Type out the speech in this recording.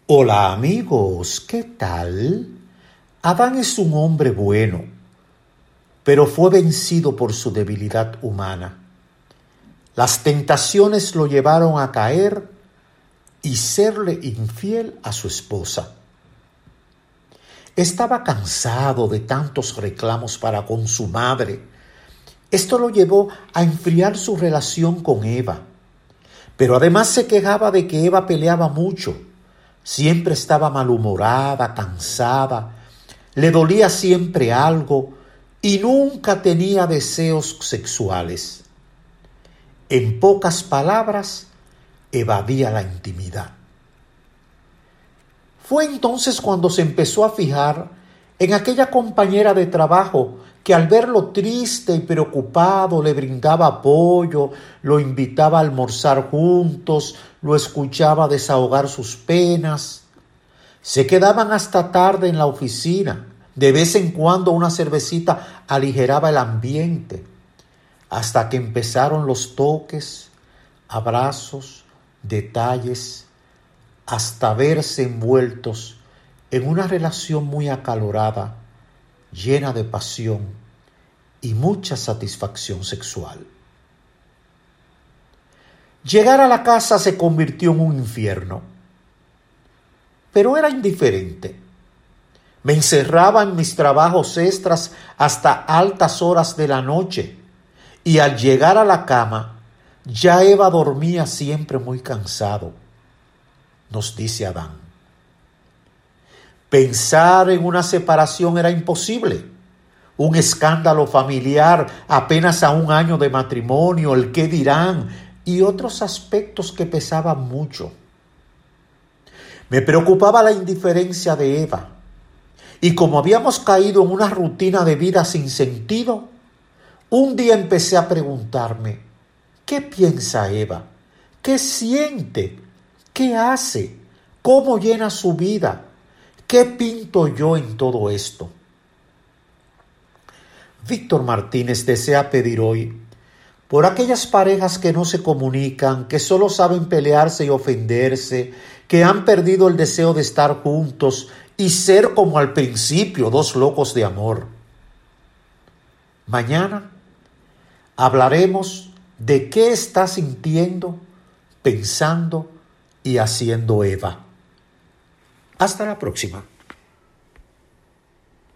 Hola amigos, ¿qué tal? Adán es un hombre bueno, pero fue vencido por su debilidad humana. Las tentaciones lo llevaron a caer y serle infiel a su esposa. Estaba cansado de tantos reclamos para con su madre. Esto lo llevó a enfriar su relación con Eva. Pero además se quejaba de que Eva peleaba mucho. Siempre estaba malhumorada, cansada, le dolía siempre algo y nunca tenía deseos sexuales. En pocas palabras, evadía la intimidad. Fue entonces cuando se empezó a fijar en aquella compañera de trabajo que al verlo triste y preocupado le brindaba apoyo, lo invitaba a almorzar juntos, lo escuchaba desahogar sus penas. Se quedaban hasta tarde en la oficina. De vez en cuando una cervecita aligeraba el ambiente, hasta que empezaron los toques, abrazos, detalles, hasta verse envueltos en una relación muy acalorada, llena de pasión y mucha satisfacción sexual. Llegar a la casa se convirtió en un infierno, pero era indiferente. Me encerraba en mis trabajos extras hasta altas horas de la noche y al llegar a la cama ya Eva dormía siempre muy cansado, nos dice Adán. Pensar en una separación era imposible. Un escándalo familiar apenas a un año de matrimonio, el qué dirán y otros aspectos que pesaban mucho. Me preocupaba la indiferencia de Eva. Y como habíamos caído en una rutina de vida sin sentido, un día empecé a preguntarme, ¿qué piensa Eva? ¿Qué siente? ¿Qué hace? ¿Cómo llena su vida? ¿Qué pinto yo en todo esto? Víctor Martínez desea pedir hoy por aquellas parejas que no se comunican, que solo saben pelearse y ofenderse, que han perdido el deseo de estar juntos y ser como al principio, dos locos de amor. Mañana hablaremos de qué está sintiendo, pensando y haciendo Eva. Hasta la próxima.